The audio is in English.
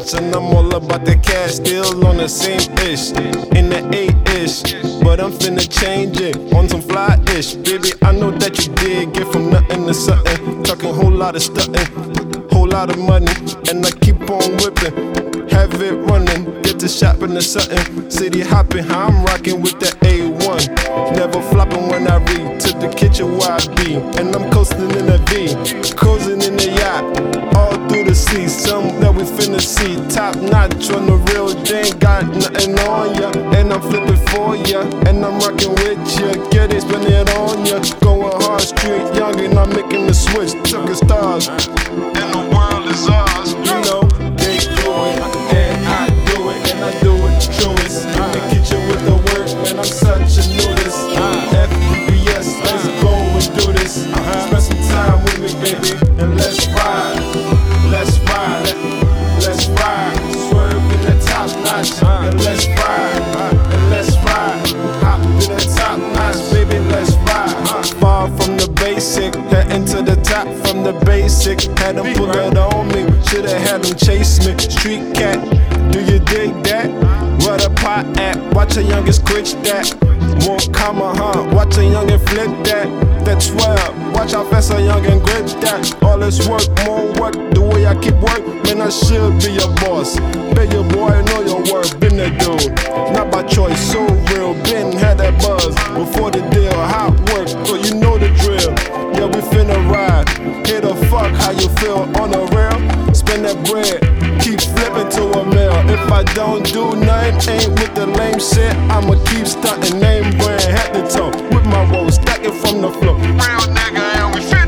cash, and I'm all about the cash. Still on the same ish, in the 8-ish, but I'm finna change it on some fly-ish. Baby, I know that you did get from nothing to something. Talking whole lot of stunting, whole lot of money, and I keep on whipping. Have it running, get to shopping or something. City hopping, how I'm rocking with that A1. Never flopping when I read to the kitchen where I be. And I'm coasting in a V, cruising in the yacht, all through the sea. Something that we finna see, top notch on the real. They ain't got nothing on ya, and I'm flipping for ya, and I'm rocking with ya. Get it, spend it on ya. Going hard, street young, and I'm making the switch. Took the stars, and the world is ours. You know, they do it, and I do it, and I do it truest. In the kitchen with the work, man, I'm such a nudist. FBS, let's go and do this. Spend some time with me, baby, and let's ride. Let's ride, let's ride. Swerve in the top notch, and let's ride, and let's ride. Hop in the top notch, baby, let's ride. Far from the basic, heading to the top from the basic. Had them pull it on me, shoulda had them chase me. Street cat, do you dig that? Where the pot at? Watch a youngest quitch that. Won't come watch a youngin' flip that. That's 12, watch how fast a youngin' grip that. All this work, more work, the way I keep work. Man, I should be your boss. Pay your boy, know your worth. Been that dude, not by choice, so real. Been had that buzz before the deal. Hot work, so you know the drill. Yeah, we finna ride. Hit a fuck, how you feel on the rail? Spend that bread, keep flipping to a mill. If I don't do nothing, ain't with the lame shit, I'ma keep stunting name brand, head to toe. With my rolls, stacking from the floor. Real nigga, and we